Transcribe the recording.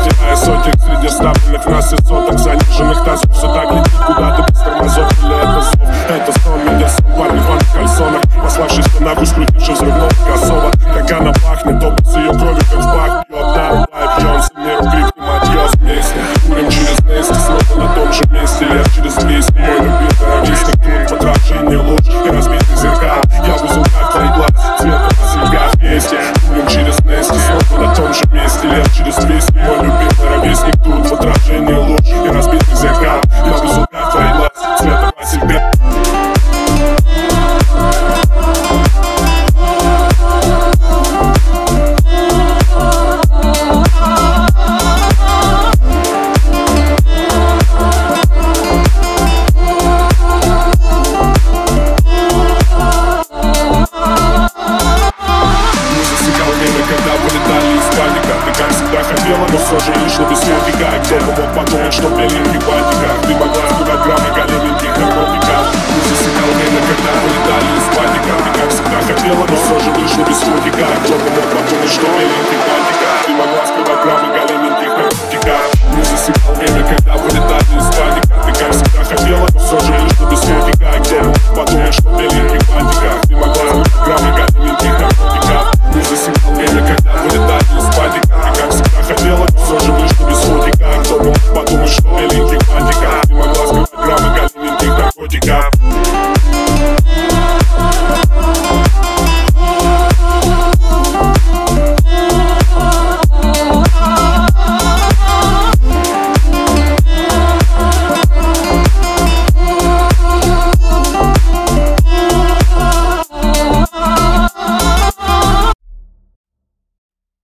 Теряя сотен среди ставленных в нас и соток заниженных тазов. Все так летит куда-то без тормозов. Или это зов, это сон, меня сон парни в ванных кальсонах, пославшись на ногу, скрутивший взрывного кроссова. Как она пахнет, опыт с ее кровью, как в бак пьет. Нарубает Бьонсе, миру крикнем адьос вместе. Курим через Нести, снова на том же месте. Лет через 200 мой любимый ровесник. Тут в отражении луч и разбитый зеркал. Я в узелках твоих глаз, цвета снега вместе. Курим через Нести, снова на том же месте. Лет через 200 мой любимый ровесник. Тут в отражении луч и разбитый зеркал. Я в узелках твоих глаз, цвета снега. Но все же лишь без смертника. Кто бы мог подумать, что в беленьких бантиках ты могла скрывать граммы големеньких наркотиков. Не засекал время, когда вылетали из паника. Ты как всегда хотела, но все же лишь без смертника. Кто бы мог подумать, что в беленьких бантиках ты могла скрывать граммы